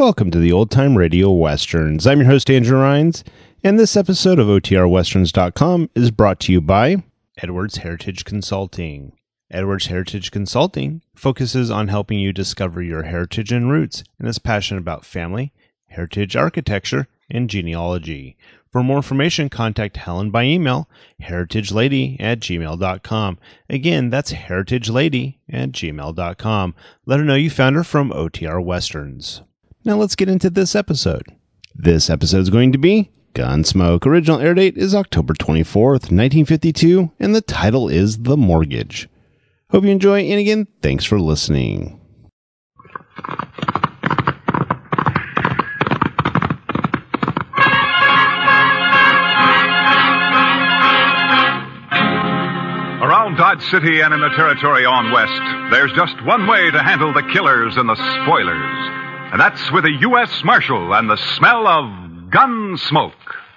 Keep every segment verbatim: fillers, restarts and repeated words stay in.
welcome to the Old Time Radio Westerns. I'm your host, Andrew Rhynes, and this episode of O T R Westerns dot com is brought to you by Edwards Heritage Consulting. Edwards Heritage Consulting focuses on helping you discover your heritage and roots and is passionate about family, heritage architecture, and genealogy. For more information, contact Helen by email, heritagelady at gmail dot com. Again, that's heritagelady at gmail dot com. Let her know you found her from O T R Westerns. Now let's get into this episode. This episode is going to be Gunsmoke. Original air date is October twenty-fourth, nineteen fifty-two, and the title is The Mortgage. Hope you enjoy, and again, thanks for listening. Around Dodge City and in the territory on west, there's just one way to handle the killers and the spoilers. And that's with a U S Marshal and the smell of gun smoke.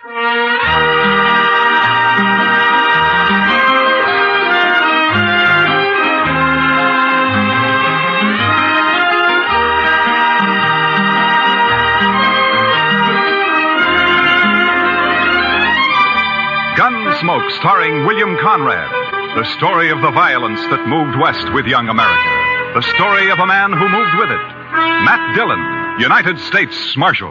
Gunsmoke, starring William Conrad. The story of the violence that moved west with young America. The story of a man who moved with it. Matt Dillon, United States Marshal.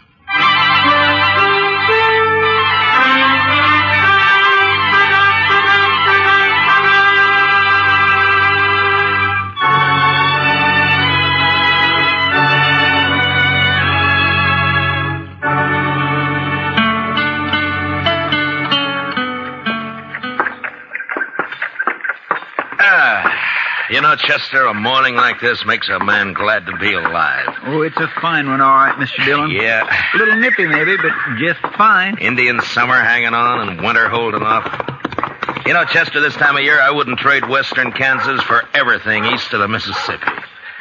You know, Chester, a morning like this makes a man glad to be alive. Oh, it's a fine one, all right, Mister Dillon. Yeah. A little nippy, maybe, but just fine. Indian summer hanging on and winter holding off. You know, Chester, this time of year, I wouldn't trade western Kansas for everything east of the Mississippi.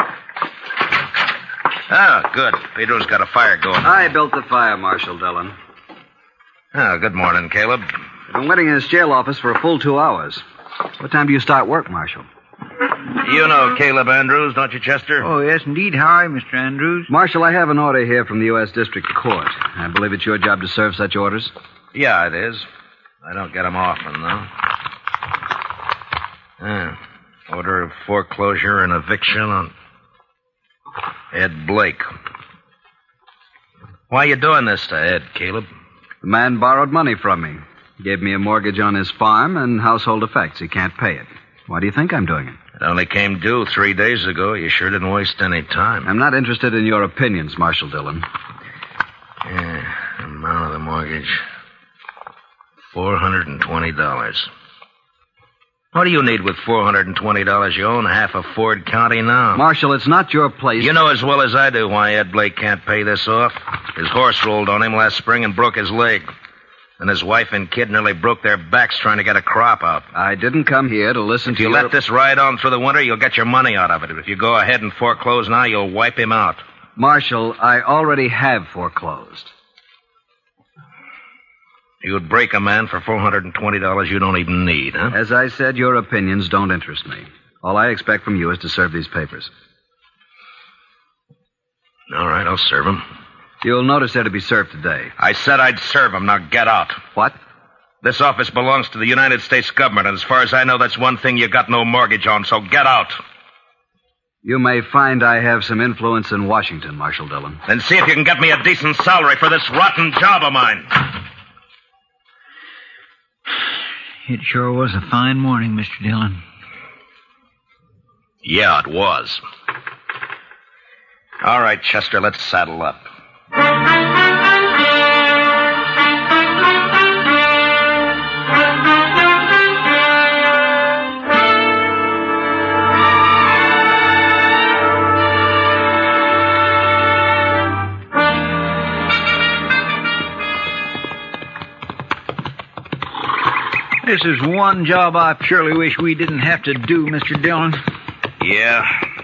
Oh, good. Pedro's got a fire going. I built the fire, Marshal Dillon. Oh, good morning, Caleb. I've been waiting in his jail office for a full two hours. What time do you start work, Marshal? You know Caleb Andrews, don't you, Chester? Oh, yes, indeed. How are you, Mister Andrews? Marshal, I have an order here from the U S District Court. I believe it's your job to serve such orders. Yeah, it is. I don't get them often, though. Yeah. Order of foreclosure and eviction on Ed Blake. Why are you doing this to Ed, Caleb? The man borrowed money from me. Gave me a mortgage on his farm and household effects. He can't pay it. Why do you think I'm doing it? It only came due three days ago. You sure didn't waste any time. I'm not interested in your opinions, Marshal Dillon. Yeah, amount of the mortgage. four hundred twenty dollars. What do you need with four hundred twenty dollars? You own half of Ford County now. Marshal, it's not your place. You know as well as I do why Ed Blake can't pay this off. His horse rolled on him last spring and broke his leg. And his wife and kid nearly broke their backs trying to get a crop out. I didn't come here to listen if to you your... let this ride on through the winter, you'll get your money out of it. If you go ahead and foreclose now, you'll wipe him out. Marshal, I already have foreclosed. You'd break a man for four hundred twenty dollars you don't even need, huh? As I said, your opinions don't interest me. All I expect from you is to serve these papers. All right, I'll serve them. You'll notice they're to be served today. I said I'd serve them. Now get out. What? This office belongs to the United States government, and as far as I know, that's one thing you got no mortgage on, so get out. You may find I have some influence in Washington, Marshal Dillon. Then see if you can get me a decent salary for this rotten job of mine. It sure was a fine morning, Mister Dillon. Yeah, it was. All right, Chester, let's saddle up. This is one job I surely wish we didn't have to do, Mister Dillon. Yeah.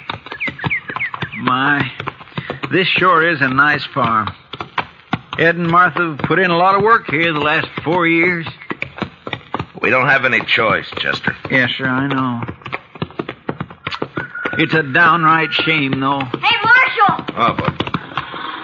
My, this sure is a nice farm. Ed and Martha put in a lot of work here the last four years. We don't have any choice, Chester. Yes, sir, I know. It's a downright shame, though. Hey, Marshal! Oh, but...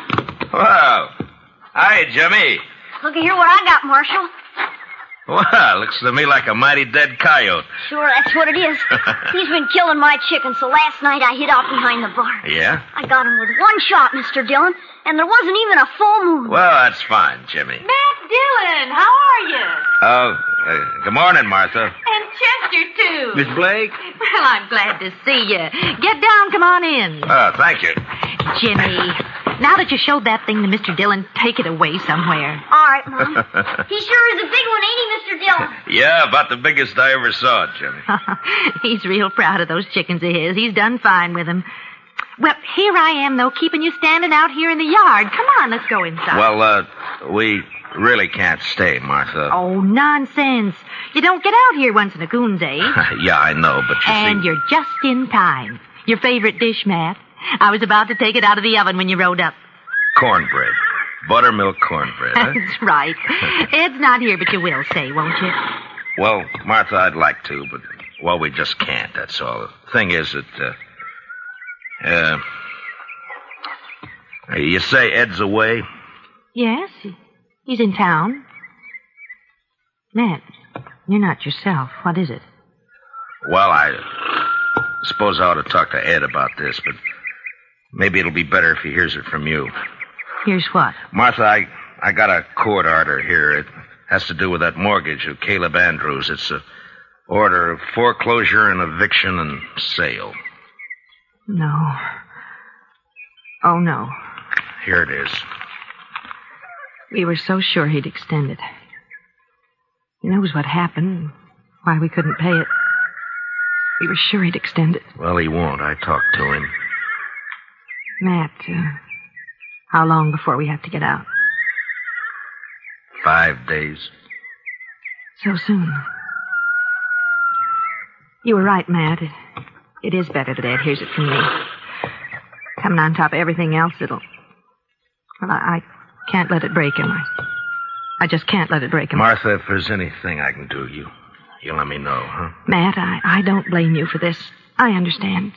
Well, hi, Jimmy. Look at here what I got, Marshal. Well, looks to me like a mighty dead coyote. Sure, that's what it is. He's been killing my chickens, so last night I hid out behind the barn. Yeah? I got him with one shot, Mister Dillon, and there wasn't even a full moon. Well, that's fine, Jimmy. Matt Dillon, how are you? Oh, uh, good morning, Martha. And Chester, too. Miss Blake? Well, I'm glad to see you. Get down, come on in. Oh, thank you. Jimmy, now that you showed that thing to Mister Dillon, take it away somewhere. All right, Mom. He sure is a big one, ain't he, Mister Dillon? Yeah, about the biggest I ever saw, Jimmy. He's real proud of those chickens of his. He's done fine with them. Well, here I am, though, keeping you standing out here in the yard. Come on, let's go inside. Well, uh, we really can't stay, Martha. Oh, nonsense. You don't get out here once in a coon's age. Yeah, I know, but you And see... you're just in time. Your favorite dish, Matt. I was about to take it out of the oven when you rode up. Cornbread. Buttermilk cornbread, huh? That's right. Ed's not here, but you will say, won't you? Well, Martha, I'd like to, but, well, we just can't, that's all. The thing is that, uh... Uh... You say Ed's away? Yes, he- he's in town. Matt, you're not yourself. What is it? Well, I suppose I ought to talk to Ed about this, but maybe it'll be better if he hears it from you. Here's what? Martha, I, I got a court order here. It has to do with that mortgage of Caleb Andrews. It's a order of foreclosure and eviction and sale. No. Oh, no. Here it is. We were so sure he'd extend it. He knows what happened, why we couldn't pay it. We were sure he'd extend it. Well, he won't. I talked to him. Matt, uh, how long before we have to get out? Five days. So soon. You were right, Matt. It, it is better that Ed hears it from me. Coming on top of everything else, it'll... Well, I, I can't let it break him. I, I just can't let it break him. Martha, if there's anything I can do, you, you let me know, huh? Matt, I, I don't blame you for this. I understand.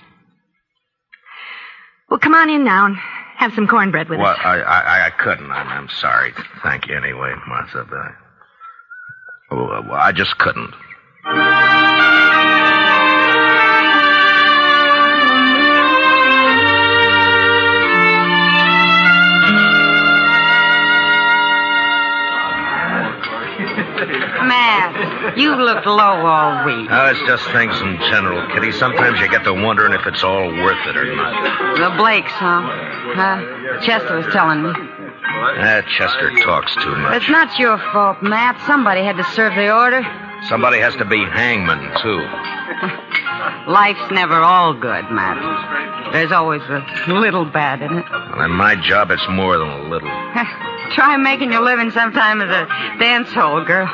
Well, come on in now and have some cornbread with Well, us. I, I, I couldn't. I'm, I'm sorry. Thank you anyway, Martha, but I... Oh, well, I just couldn't. Matt, you've looked low all week. Oh, it's just things in general, Kitty. Sometimes you get to wondering if it's all worth it or not. The Blakes, huh? Huh? Chester was telling me. That Chester talks too much. It's not your fault, Matt. Somebody had to serve the order. Somebody has to be hangman, too. Life's never all good, Matt. There's always a little bad in it. Well, in my job, it's more than a little. Try making your living sometime as a dance hall girl.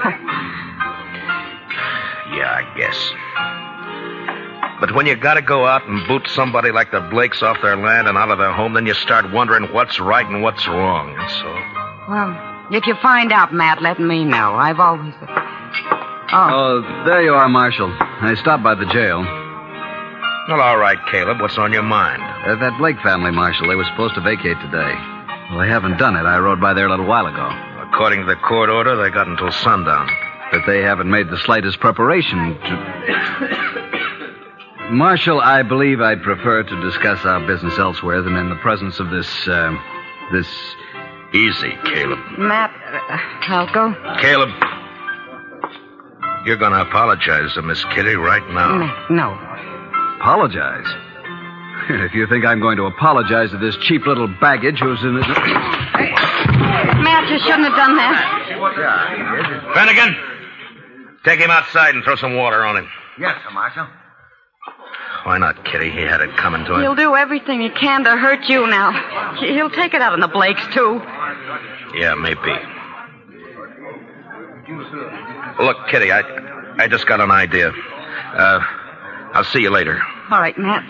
Yeah, I guess. But when you gotta go out and boot somebody like the Blakes off their land and out of their home, then you start wondering what's right and what's wrong, and so... Well, if you find out, Matt, let me know. I've always... Oh. Oh, there you are, Marshal. I stopped by the jail. Well, all right, Caleb. What's on your mind? Uh, that Blake family, Marshal, they were supposed to vacate today. Well, they haven't done it. I rode by there a little while ago. According to the court order, they got until sundown. But they haven't made the slightest preparation to... Marshal, I believe I'd prefer to discuss our business elsewhere than in the presence of this, uh, this... Easy, Caleb. Matt, uh, I'll go. Caleb, you're going to apologize to Miss Kitty right now. Matt, no. Apologize? If you think I'm going to apologize to this cheap little baggage who's in it... Matt, you shouldn't have done that. Finnegan, take him outside and throw some water on him. Yes, sir, Marshal. Why not, Kitty? He had it coming to him. He'll do everything he can to hurt you now. He'll take it out on the Blakes, too. Yeah, maybe. Look, Kitty, I I just got an idea. Uh, I'll see you later. All right, Matt.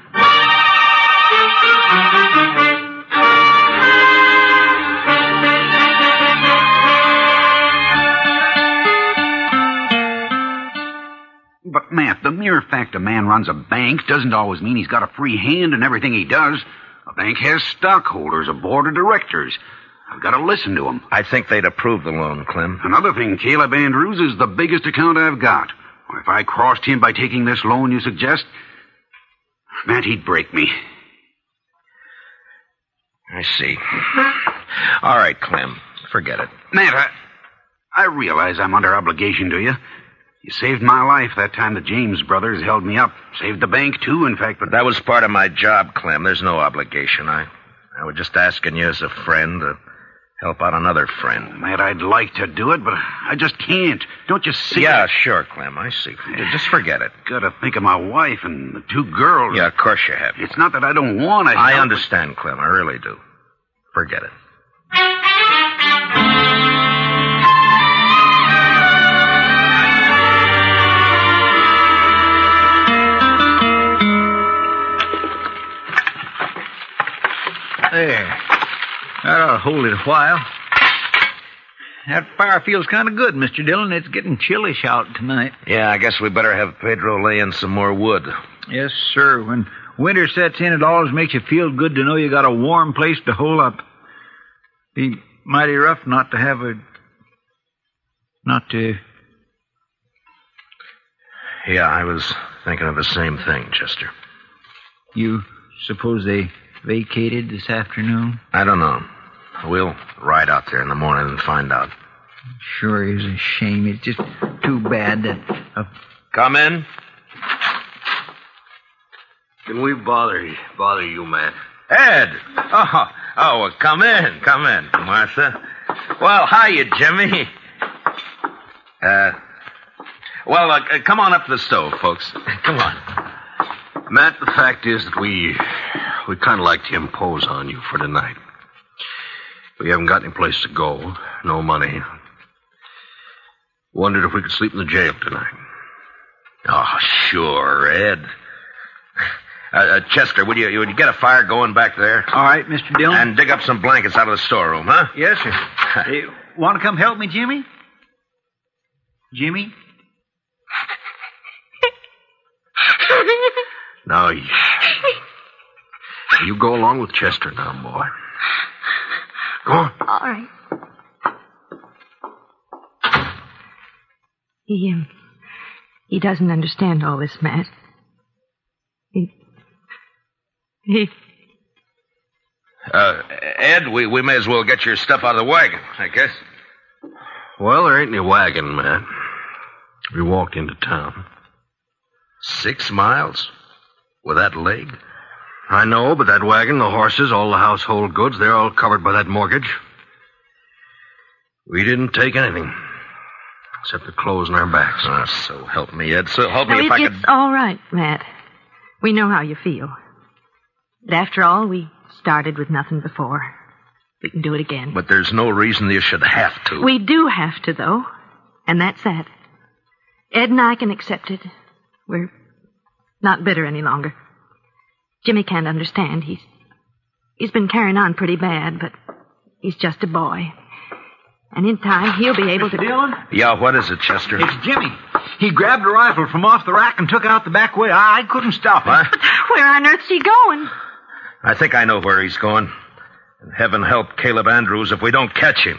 But, Matt, the mere fact a man runs a bank doesn't always mean he's got a free hand in everything he does. A bank has stockholders, a board of directors. I've got to listen to them. I think they'd approve the loan, Clem. Another thing, Caleb Andrews is the biggest account I've got. If I crossed him by taking this loan you suggest, Matt, he'd break me. I see. All right, Clem. Forget it. Matt, I, I realize I'm under obligation to you. You saved my life that time the James brothers held me up. Saved the bank, too, in fact. But that was part of my job, Clem. There's no obligation. I, I was just asking you as a friend to help out another friend. Matt, I'd like to do it, but I just can't. Don't you see? Yeah, sure, Clem. I see. Just forget it. Gotta think of my wife and the two girls. Yeah, of course you have. It's not that I don't want to. I understand, Clem. I really do. Forget it. There. That ought to hold it a while. That fire feels kind of good, Mister Dillon. It's getting chillish out tonight. Yeah, I guess we better have Pedro lay in some more wood. Yes, sir. When winter sets in, it always makes you feel good to know you got a warm place to hole up. Be mighty rough not to have a... not to... Yeah, I was thinking of the same thing, Chester. You suppose they vacated this afternoon? I don't know. We'll ride out there in the morning and find out. Sure is a shame. It's just too bad that... Uh... Come in. Can we bother you, bother you, Matt? Ed! Oh, oh, well, come in, come in, Martha. Well, hiya, Jimmy. Uh, well, uh, come on up to the stove, folks. Come on. Matt, the fact is that we... we'd kind of like to impose on you for tonight. We haven't got any place to go, no money. Wondered if we could sleep in the jail tonight. Oh, sure, Ed. Uh, uh, Chester, would you, would you get a fire going back there? All right, Mister Dillon. And dig up some blankets out of the storeroom, huh? Yes, sir. Hey, want to come help me, Jimmy? Jimmy? Now, you, you go along with Chester now, boy. Go on. All right. He, um, he doesn't understand all this, Matt. He... He... Uh, Ed, we, we may as well get your stuff out of the wagon, I guess. Well, there ain't any wagon, Matt. We walked into town. Six miles? With that leg? I know, but that wagon, the horses, all the household goods, they're all covered by that mortgage. We didn't take anything. Except the clothes on our backs. Oh, so help me, Ed. So help me no, if it, I could... It's all right, Matt. We know how you feel. But after all, we started with nothing before. We can do it again. But there's no reason you should have to. We do have to, though. And that's that. Ed and I can accept it. We're not bitter any longer. Jimmy can't understand. He's he's been carrying on pretty bad, but he's just a boy. And in time, he'll be able to... Dillon? Yeah, what is it, Chester? It's Jimmy. He grabbed a rifle from off the rack and took out the back way. I couldn't stop him. What? But where on earth's he going? I think I know where he's going. And heaven help Caleb Andrews if we don't catch him.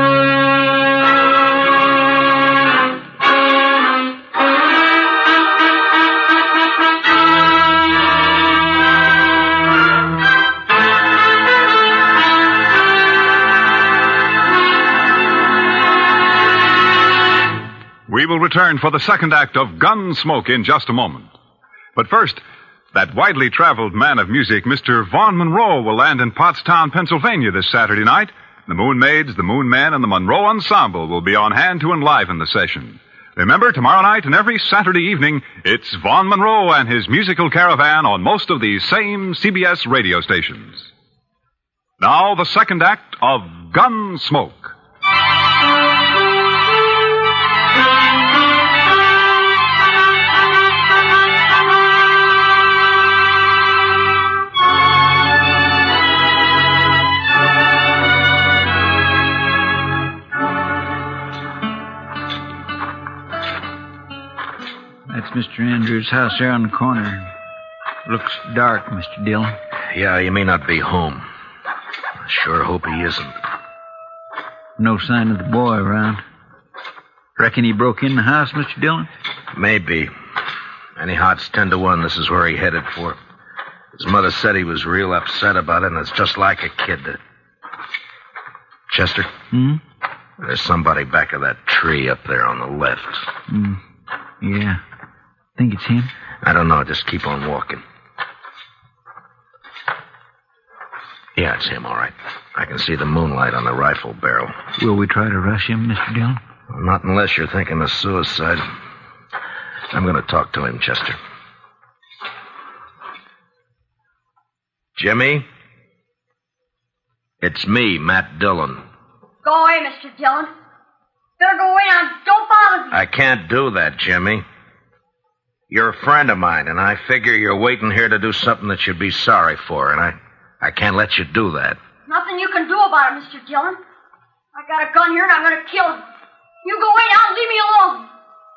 We will return for the second act of Gunsmoke in just a moment. But first, that widely traveled man of music, Mister Vaughn Monroe, will land in Pottstown, Pennsylvania this Saturday night. The Moon Maids, the Moon Men, and the Monroe Ensemble will be on hand to enliven the session. Remember, tomorrow night and every Saturday evening, it's Vaughn Monroe and his musical caravan on most of these same C B S radio stations. Now, the second act of Gunsmoke. That's Mister Andrews' house there on the corner. Looks dark, Mister Dillon. Yeah, he may not be home. I sure hope he isn't. No sign of the boy around. Reckon he broke in the house, Mister Dillon? Maybe. Anyhow, it's ten to one. This is where he headed for. His mother said he was real upset about it, and it's just like a kid that... Chester? Hmm? There's somebody back of that tree up there on the left. Hmm. Yeah. Think it's him? I don't know. Just keep on walking. Yeah, it's him, all right. I can see the moonlight on the rifle barrel. Will we try to rush him, Mister Dillon? Well, not unless you're thinking of suicide. I'm going to talk to him, Chester. Jimmy? It's me, Matt Dillon. Go away, Mister Dillon. Better go away now. Don't bother me. I can't do that, Jimmy. You're a friend of mine, and I figure you're waiting here to do something that you'd be sorry for, and I, I can't let you do that. Nothing you can do about it, Mister Dillon. I got a gun here, and I'm going to kill him. You go away now and leave me alone.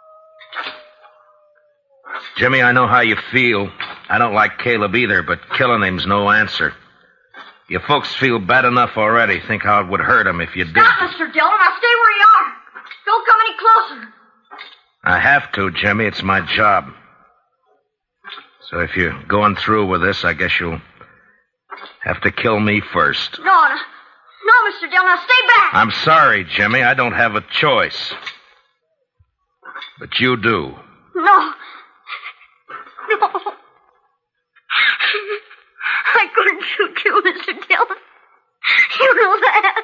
Jimmy, I know how you feel. I don't like Caleb either, but killing him's no answer. You folks feel bad enough already. Think how it would hurt him if you did. Stop, Mister Dillon. Now stay where you are. Don't come any closer. I have to, Jimmy. It's my job. So if you're going through with this, I guess you'll have to kill me first. No, no. No, Mister Dillon. Now stay back. I'm sorry, Jimmy. I don't have a choice. But you do. No. No. I couldn't shoot you, Mister Dillon. You know that.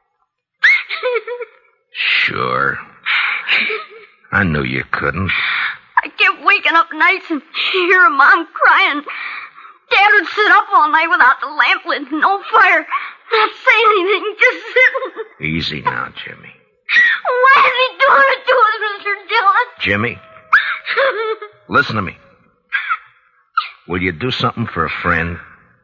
Sure. I knew you couldn't. I kept waking up nights and hear Mom crying. Dad would sit up all night without the lamp lit, no fire, not saying anything, just sitting. Easy now, Jimmy. Why is he doing it to us, Mister Dillon? Jimmy, listen to me. Will you do something for a friend?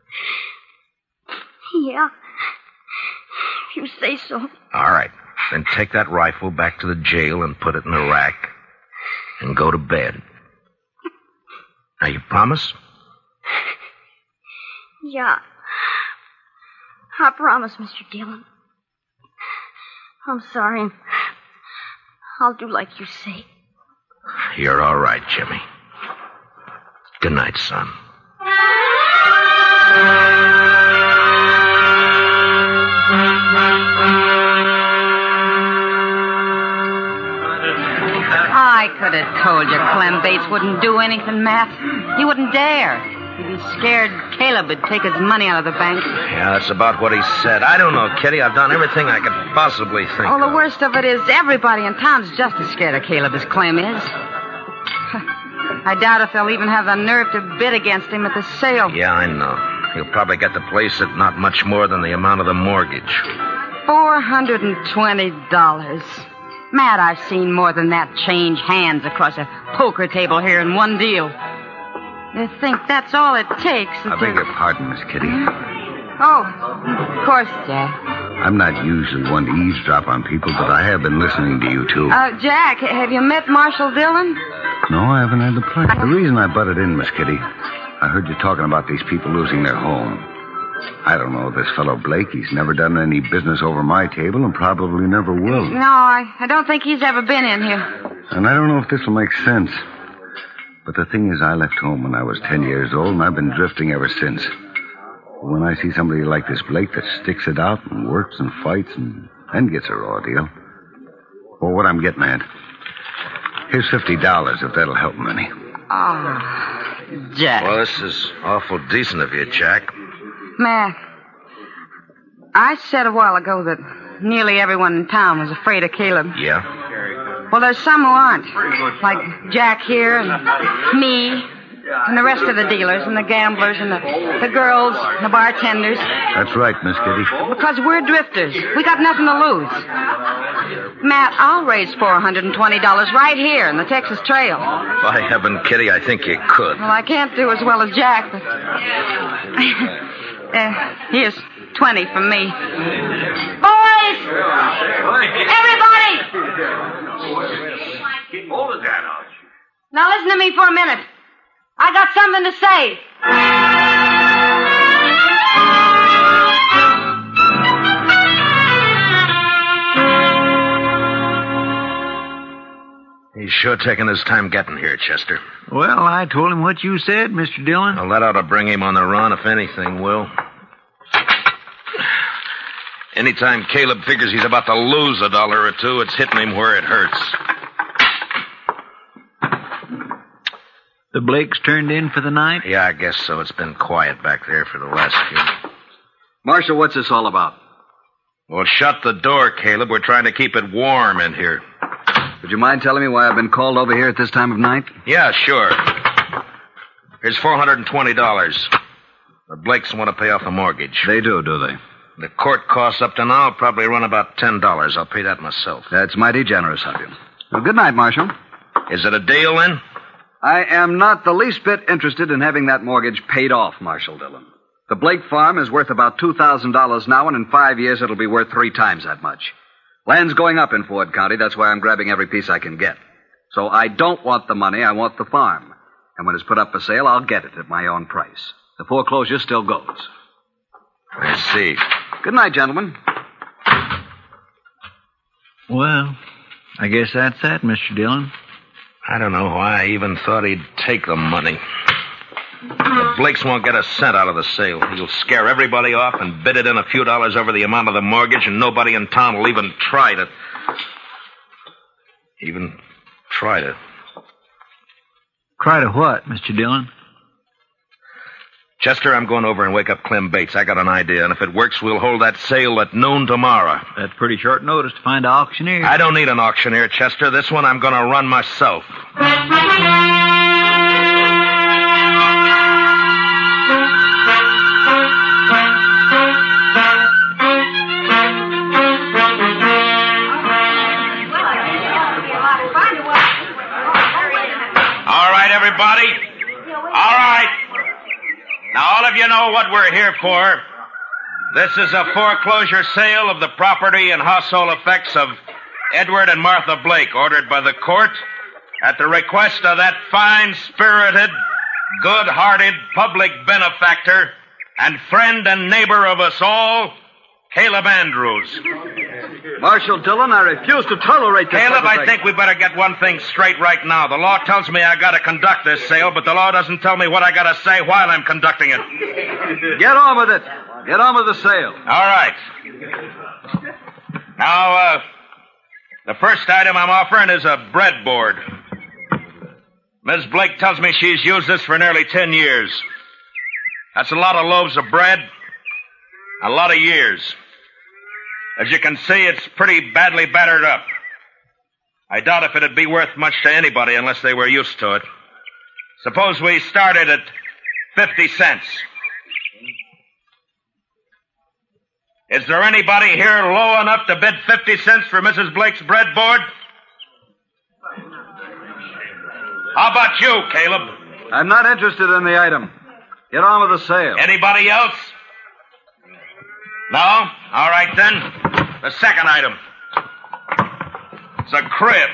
Yeah. If you say so. All right. Then take that rifle back to the jail and put it in the rack. And go to bed. Now, you promise? Yeah. I promise, Mister Dillon. I'm sorry. I'll do like you say. You're all right, Jimmy. Good night, son. I could have told you Clem Bates wouldn't do anything, Matt. He wouldn't dare. He'd be scared Caleb would take his money out of the bank. Yeah, that's about what he said. I don't know, Kitty. I've done everything I could possibly think Oh, the of. worst of it is everybody in town's just as scared of Caleb as Clem is. I doubt if they'll even have the nerve to bid against him at the sale. Yeah, I know. He'll probably get the place at not much more than the amount of the mortgage. Four hundred and twenty dollars. Matt, I've seen more than that change hands across a poker table here in one deal. You think that's all it takes? I beg your pardon, Miss Kitty. Oh, of course, Jack. I'm not usually one to eavesdrop on people, but I have been listening to you, too. Uh, Jack, have you met Marshall Dillon? No, I haven't had the pleasure. The reason I butted in, Miss Kitty, I heard you talking about these people losing their home. I don't know this fellow Blake. He's never done any business over my table and probably never will. No, I, I don't think he's ever been in here. And I don't know if this will make sense. But the thing is, I left home when I was ten years old, and I've been drifting ever since. When I see somebody like this Blake that sticks it out and works and fights and then gets a raw deal. Well, what I'm getting at, here's fifty dollars if that'll help him any. Oh, Jack. Well, this is awful decent of you, Jack. Matt, I said a while ago that nearly everyone in town was afraid of Caleb. Yeah? Well, there's some who aren't. Like Jack here and me and the rest of the dealers and the gamblers and the, the girls and the bartenders. That's right, Miss Kitty. Because we're drifters. We got nothing to lose. Matt, I'll raise four hundred twenty dollars right here in the Texas Trail. By heaven, Kitty, I think you could. Well, I can't do as well as Jack, but... uh, here's twenty from me. Boys! Everybody! Hold it down, Arch. Now listen to me for a minute. I got something to say. He's sure taking his time getting here, Chester. Well, I told him what you said, Mister Dillon. Well, that ought to bring him on the run, if anything will. Anytime Caleb figures he's about to lose a dollar or two, it's hitting him where it hurts. The Blakes turned in for the night? Yeah, I guess so. It's been quiet back there for the last few. Marshal, what's this all about? Well, shut the door, Caleb. We're trying to keep it warm in here. Would you mind telling me why I've been called over here at this time of night? Yeah, sure. Here's four hundred twenty dollars. The Blakes want to pay off the mortgage. They do, do they? The court costs up to now will probably run about ten dollars. I'll pay that myself. That's mighty generous of you. Well, good night, Marshal. Is it a deal, then? I am not the least bit interested in having that mortgage paid off, Marshal Dillon. The Blake farm is worth about two thousand dollars now, and in five years it'll be worth three times that much. Land's going up in Ford County. That's why I'm grabbing every piece I can get. So I don't want the money. I want the farm. And when it's put up for sale, I'll get it at my own price. The foreclosure still goes. I see. Good night, gentlemen. Well, I guess that's that, Mister Dillon. I don't know why I even thought he'd take the money. The Blakes won't get a cent out of the sale. He'll scare everybody off and bid it in a few dollars over the amount of the mortgage, and nobody in town will even try to... Even try to... Try to what, Mister Dillon? Chester, I'm going over and wake up Clem Bates. I got an idea, and if it works, we'll hold that sale at noon tomorrow. That's pretty short notice to find an auctioneer. I don't need an auctioneer, Chester. This one I'm going to run myself. All right, everybody. All right. Now, all of you know what we're here for. This is a foreclosure sale of the property and household effects of Edward and Martha Blake, ordered by the court at the request of that fine-spirited, good-hearted public benefactor and friend and neighbor of us all, Caleb Andrews. Marshal Dillon, I refuse to tolerate this. Caleb, I think we better get one thing straight right now. The law tells me I got to conduct this sale, but the law doesn't tell me what I got to say while I'm conducting it. Get on with it. Get on with the sale. All right. Now, uh, the first item I'm offering is a breadboard. Miss Blake tells me she's used this for nearly ten years. That's a lot of loaves of bread, a lot of years. As you can see, it's pretty badly battered up. I doubt if it'd be worth much to anybody unless they were used to it. Suppose we started at fifty cents. Is there anybody here low enough to bid fifty cents for Missus Blake's breadboard? How about you, Caleb? I'm not interested in the item. Get on with the sale. Anybody else? No? All right, then. The second item. It's a crib.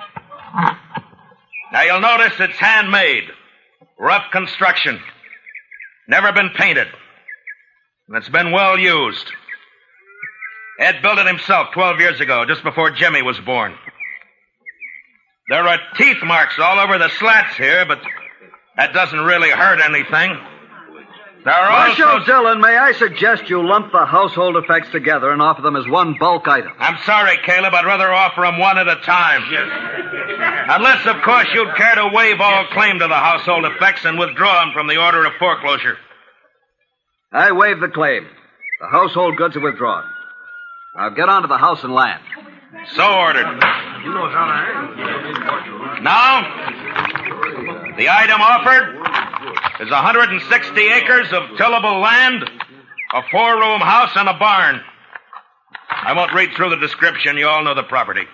Now, you'll notice it's handmade. Rough construction. Never been painted. And it's been well used. Ed built it himself twelve years ago, just before Jimmy was born. There are teeth marks all over the slats here, but that doesn't really hurt anything. There are Marshal also... Dillon, may I suggest you lump the household effects together and offer them as one bulk item? I'm sorry, Caleb. I'd rather offer them one at a time. Unless, of course, you'd care to waive all claim to the household effects and withdraw them from the order of foreclosure. I waive the claim. The household goods are withdrawn. Now get on to the house and land. So ordered. Now, the item offered is one hundred sixty acres of tillable land, a four-room house, and a barn. I won't read through the description. You all know the property.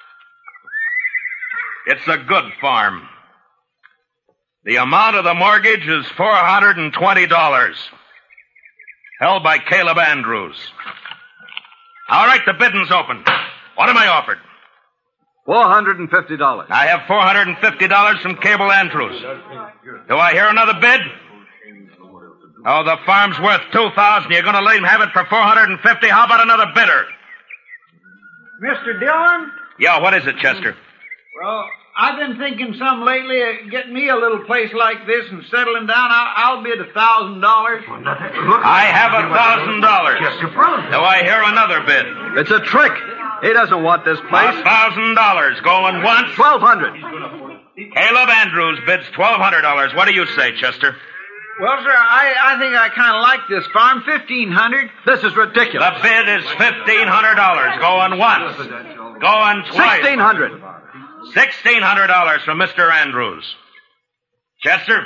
It's a good farm. The amount of the mortgage is four hundred twenty dollars, held by Caleb Andrews. All right, the bidding's open. What am I offered? four hundred fifty dollars. I have four hundred fifty dollars from Caleb Andrews. Do I hear another bid? Oh, the farm's worth two thousand dollars. You're going to let him have it for four hundred fifty dollars? How about another bidder? Mister Dillon? Yeah, what is it, Chester? Well, I've been thinking some lately of getting me a little place like this and settling down. I'll, I'll bid a thousand dollars. I have a thousand dollars. Do I hear another bid? It's a trick. He doesn't want this place. A thousand dollars. Going once. Twelve hundred. Caleb Andrews bids twelve hundred dollars. What do you say, Chester? Well, sir, I, I think I kind of like this farm. Fifteen hundred. This is ridiculous. The bid is fifteen hundred dollars. Going once. Going twice. Sixteen hundred. Sixteen hundred dollars from Mister Andrews. Chester?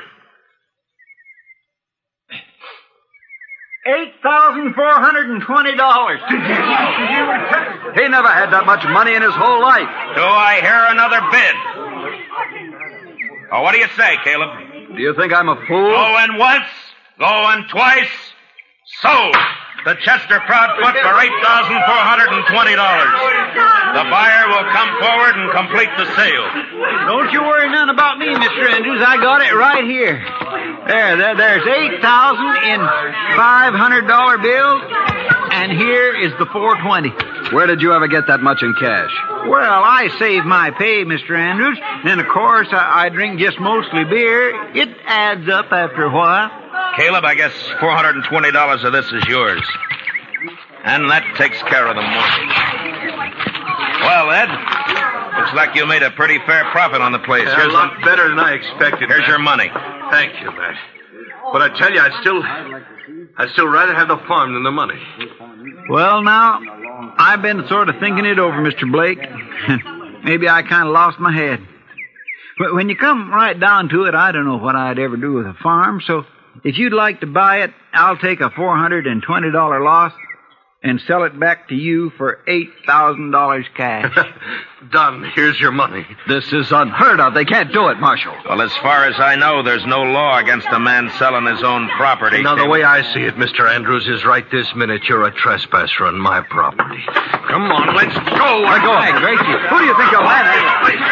Eight thousand four hundred and twenty dollars. He never had that much money in his whole life. Do I hear another bid? Oh, what do you say, Caleb? Do you think I'm a fool? Going once, going twice. Sold. The Chester Proudfoot for eight thousand four hundred twenty dollars. The buyer will come forward and complete the sale. Don't you worry none about me, Mister Andrews. I got it right here. There, there, there's eight thousand in five hundred dollar bills, and here is the four twenty. Where did you ever get that much in cash? Well, I save my pay, Mister Andrews. Then, of course, I, I drink just mostly beer. It adds up after a while. Caleb, I guess four hundred twenty dollars of this is yours. And that takes care of the mortgage. Well, Ed, looks like you made a pretty fair profit on the place. Yeah, Here's a lot the... better than I expected. Here's Matt. your money. Thank you, Matt. But I tell you, I'd still, I'd still rather have the farm than the money. Well, now, I've been sort of thinking it over, Mister Blake. Maybe I kind of lost my head. But when you come right down to it, I don't know what I'd ever do with a farm, so if you'd like to buy it, I'll take a four hundred twenty dollars loss and sell it back to you for eight thousand dollars cash. Done. Here's your money. This is unheard of. They can't do it, Marshal. Well, as far as I know, there's no law against a man selling his own property. Now, the way I see it, Mister Andrews, is right this minute you're a trespasser on my property. Come on, let's go. Let go. Hey, Gracie. Who do you think you're landing?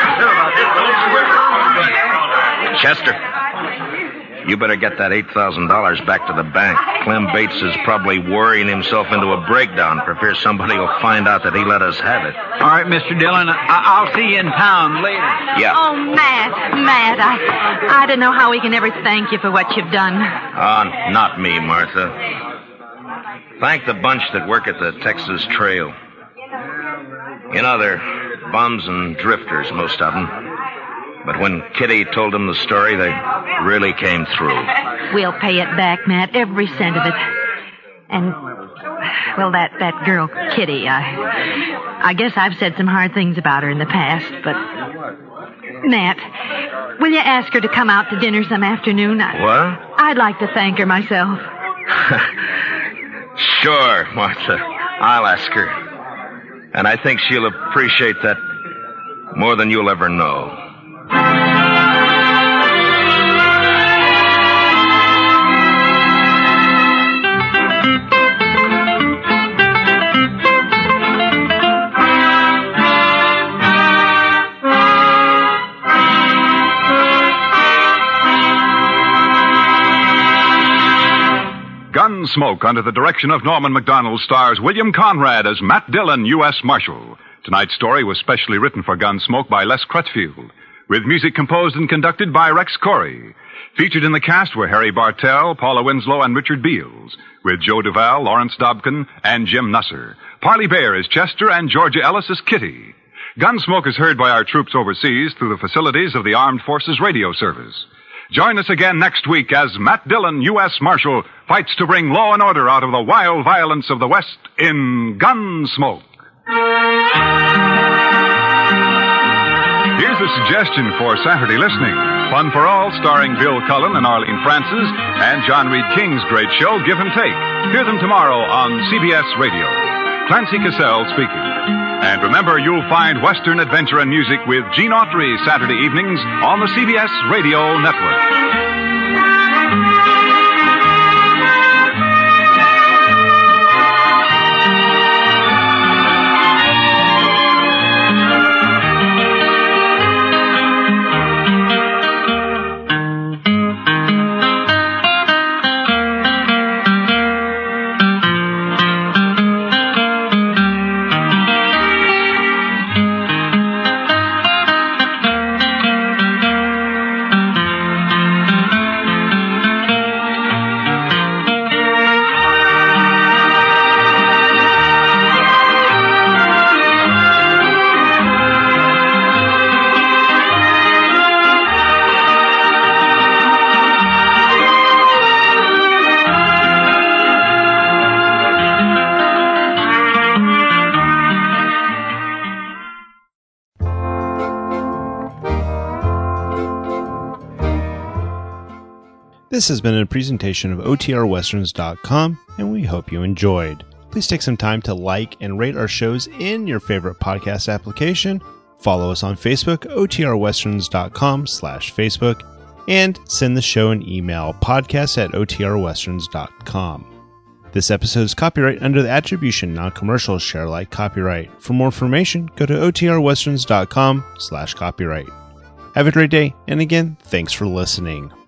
Chester, you better get that eight thousand dollars back to the bank. Clem Bates is probably worrying himself into a breakdown for fear somebody will find out that he let us have it. All right, Mister Dillon, I- I'll see you in town later. Yeah. Oh, Matt, Matt, I, I don't know how we can ever thank you for what you've done. Ah, not me, Martha. Thank the bunch that work at the Texas Trail. You know, they're bums and drifters, most of them. But when Kitty told them the story, they really came through. We'll pay it back, Matt, every cent of it. And, well, that, that girl, Kitty, I, I guess I've said some hard things about her in the past, but... Matt, will you ask her to come out to dinner some afternoon? I, What? I'd like to thank her myself. Sure, Martha. I'll ask her. And I think she'll appreciate that more than you'll ever know. Gunsmoke, under the direction of Norman Macdonald, stars William Conrad as Matt Dillon, U S Marshal. Tonight's story was specially written for Gunsmoke by Les Crutchfield, with music composed and conducted by Rex Corey. Featured in the cast were Harry Bartell, Paula Winslow, and Richard Beals, with Joe Duvall, Lawrence Dobkin, and Jim Nusser. Parley Bear is Chester, and Georgia Ellis is Kitty. Gunsmoke is heard by our troops overseas through the facilities of the Armed Forces Radio Service. Join us again next week as Matt Dillon, U S Marshal, fights to bring law and order out of the wild violence of the West in Gunsmoke. Here's a suggestion for Saturday listening. Fun for All, starring Bill Cullen and Arlene Francis, and John Reed King's great show, Give and Take. Hear them tomorrow on C B S Radio. Clancy Cassell speaking. And remember, you'll find Western adventure and music with Gene Autry Saturday evenings on the C B S Radio Network. This has been a presentation of O T R westerns dot com, and we hope you enjoyed. Please take some time to like and rate our shows in your favorite podcast application. Follow us on Facebook, O T R westerns dot com slash Facebook, and send the show an email, podcast at O T R westerns dot com. This episode is copyright under the Attribution Non-Commercial Share Alike copyright. For more information, go to O T R westerns dot com slash copyright. Have a great day, and again, thanks for listening.